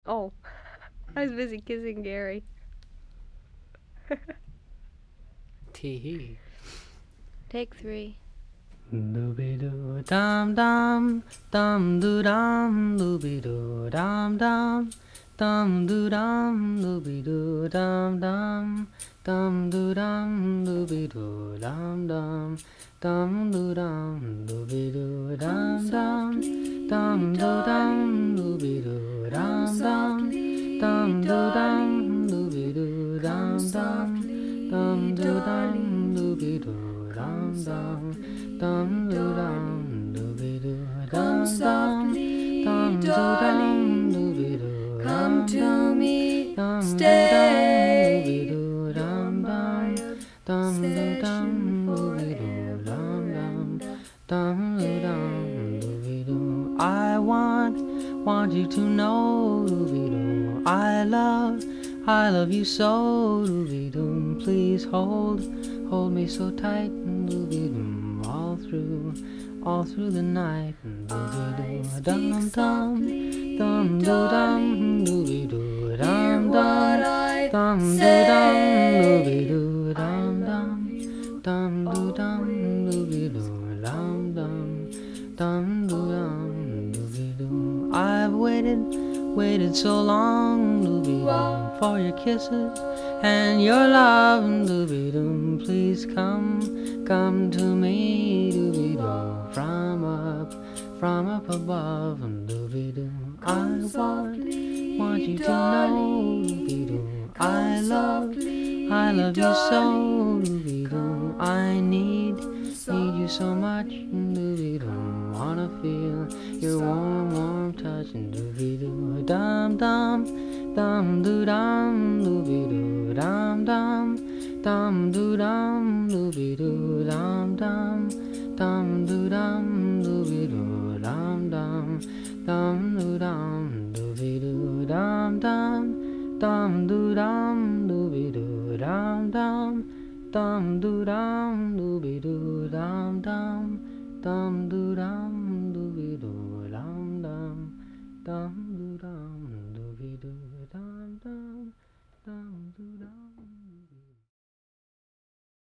Oh, I was busy kissing Gary. Tee hee. Take 3. Dooby doo dum dum, dum doo dum, dooby doo dum dum, dum doo dum, dooby doo dum dum, dum doo dum, dooby doo dum dum, dum doo dum, dooby doo dum dum, dum doo dum, dooby doo dum dum, dum doo dum, dooby doo dum dum, dum doo dum, dooby doo dum dum. Dum doo dum dooby doo dum dum, dum doo dum dooby doo dum dum, dum doo dum dooby doo dum dum, dum doo dum dooby doo dum dum, dum doo dum dooby doo. I want you to know, dooby doo. I love you so, dooby doo. Please hold me so tight, dooby doo. All through the night, dooby doo dum dum, dum doo dum, dooby doo dum dum, dum doo dum, dooby doo dum dum, dum doo dum, dooby doo dum dum, dum doo dum, dooby doo. I've waited so long, dooby doo, for your kisses and your love, dooby doo. Please come to me, dooby doo, from up above, dooby doo. Want you to know, dooby doo, I love you so, dooby doo. I need you so much, dooby doo. Wanna feel your warm touch, dooby doo, dum dum, dum doo dum, dooby doo, dum dum. Dum doo dum dooby doo dum dum, dum doo dum dooby doo dum dum, dum doo dum dooby doo dum dum, dum doo dum dooby doo dum dum, dum doo dum dooby doo dum dum, dum doo dum.